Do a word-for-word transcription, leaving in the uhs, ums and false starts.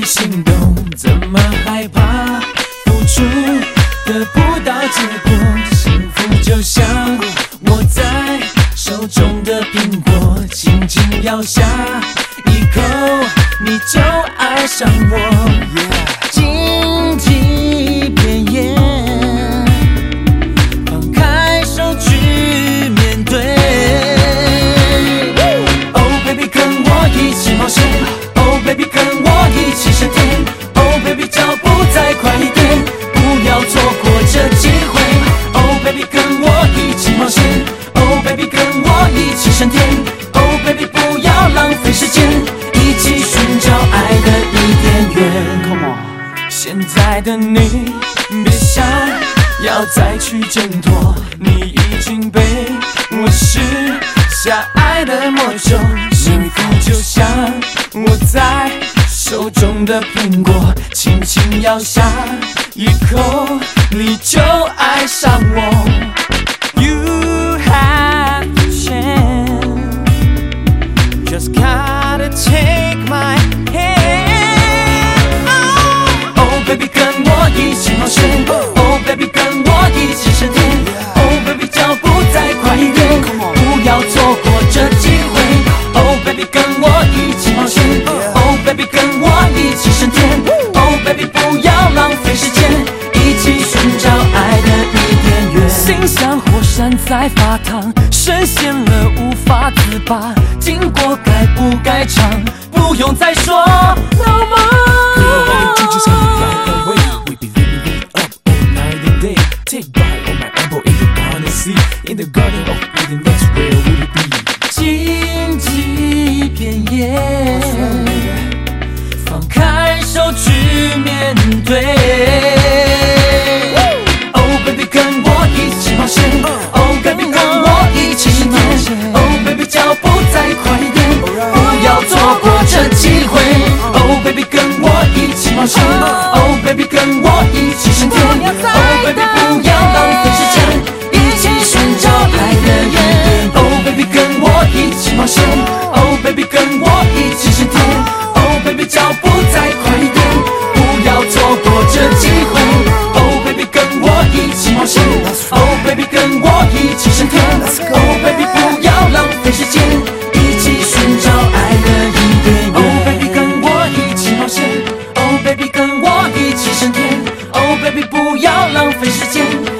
心动，怎么害怕付出得不到结果？幸福就像握在手中的苹果，轻轻咬下一口，你就爱上我。荆棘边缘，放开手去面对。Oh baby， 跟我一起冒险。Oh baby， 跟我一起升天。Oh baby， 脚步再快一点，不要错过这机会。Oh baby， 跟我一起冒险。Oh baby， 跟我一起升天。Oh baby， 不要浪费时间，一起寻找爱的伊甸园。Come on， 现在的你别想要再去挣脱，你已经被我施下爱的魔咒。幸福就像握在手中的苹果，轻轻咬下一口，你就爱上我。You have to change, just gotta take my hand. Oh baby， 跟我一起冒险。Oh baby， 跟我一起升天。Oh baby， 脚步再快一点，不要错过这机会。Oh baby， 跟我一起冒险。Oh baby， 跟我一起升天。Oh baby， 不要浪费时间，一起寻找爱的伊甸园。心像火山在发烫，深陷了无法自拔，经过该不该唱，不用再说 No more。Take bite on my elbow and you're gonna see in the garden of Eden, that's where we'll be. 荆棘边缘，放开手去面对。Oh baby， 跟我一起冒险。Oh baby， 跟我一起升天。Oh baby， 脚步再快一点，不要错过这机会。Oh baby， 跟我一起冒险。Oh baby， 跟我一起升天。Oh baby， 不要浪费时间，一起寻找爱的伊甸。Oh baby， 跟我一起冒险。Oh baby， 跟我一起升天。Oh baby， 脚步再快一点，不要错过这机会。Oh baby， 跟我一起冒险。Oh baby， 跟我一起升天。Oh baby， 不要浪费时间，一起寻找爱的伊甸园。Oh baby， 跟我一起冒险。Oh baby， 跟我一起升天。Oh baby， 不要浪费时间。